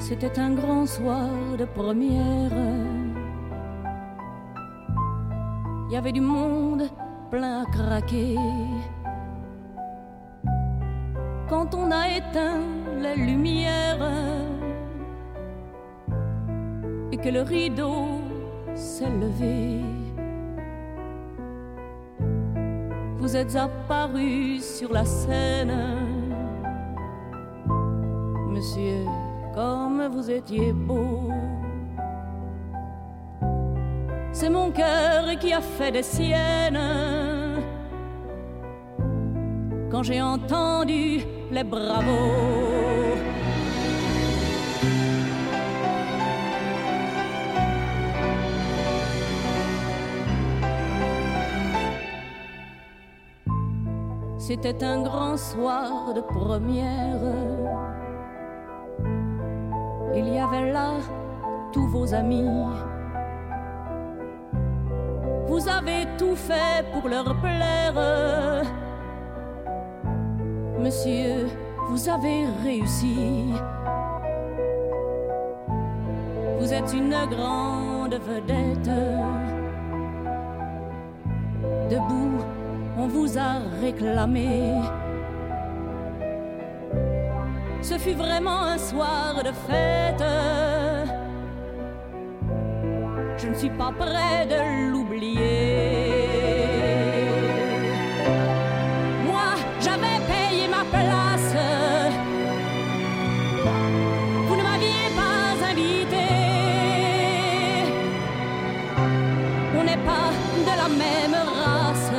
C'était un grand soir de première. Il y avait du monde plein à craquer. Quand on a éteint les lumières et que le rideau s'est levé, vous êtes apparu sur la scène. Monsieur, comme vous étiez beau. C'est mon cœur qui a fait des siennes quand j'ai entendu les bravos. C'était un grand soir de première. Il y avait là tous vos amis. Vous avez tout fait pour leur plaire. Monsieur, vous avez réussi. Vous êtes une grande vedette. Debout, on vous a réclamé. Ce fut vraiment un soir de fête. Je ne suis pas près de l'oublier. Moi, j'avais payé ma place. Vous ne m'aviez pas invité. On n'est pas de la même race.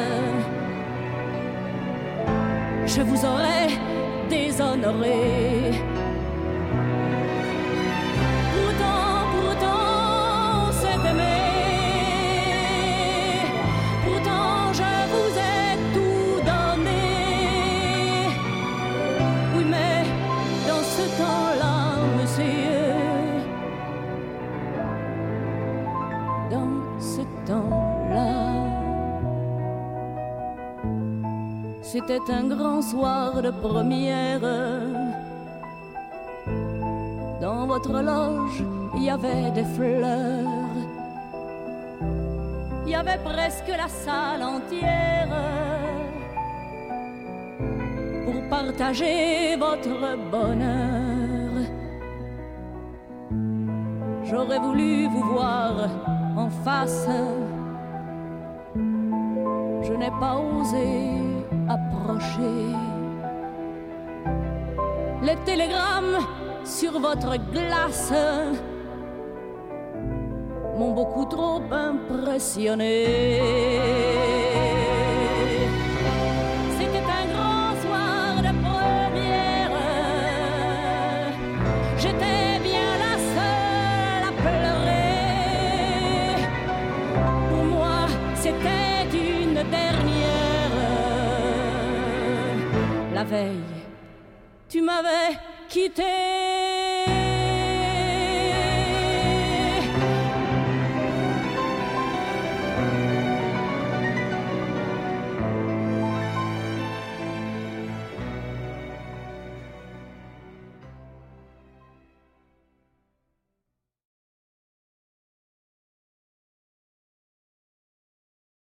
Je vous aurais déshonoré. Pourtant, c'est aimé. Pourtant, je vous ai tout donné. Oui, mais dans ce temps-là, monsieur, dans ce temps-là, c'était un grand soir de première. Dans votre loge, il y avait des fleurs. Il y avait presque la salle entière pour partager votre bonheur. J'aurais voulu vous voir en face. Je n'ai pas osé approcher. Les télégrammes sur votre glace m'ont beaucoup trop impressionné. C'était un grand soir de première. J'étais bien la seule à pleurer. Pour moi, c'était une dernière. La veille, tu m'avais quitté.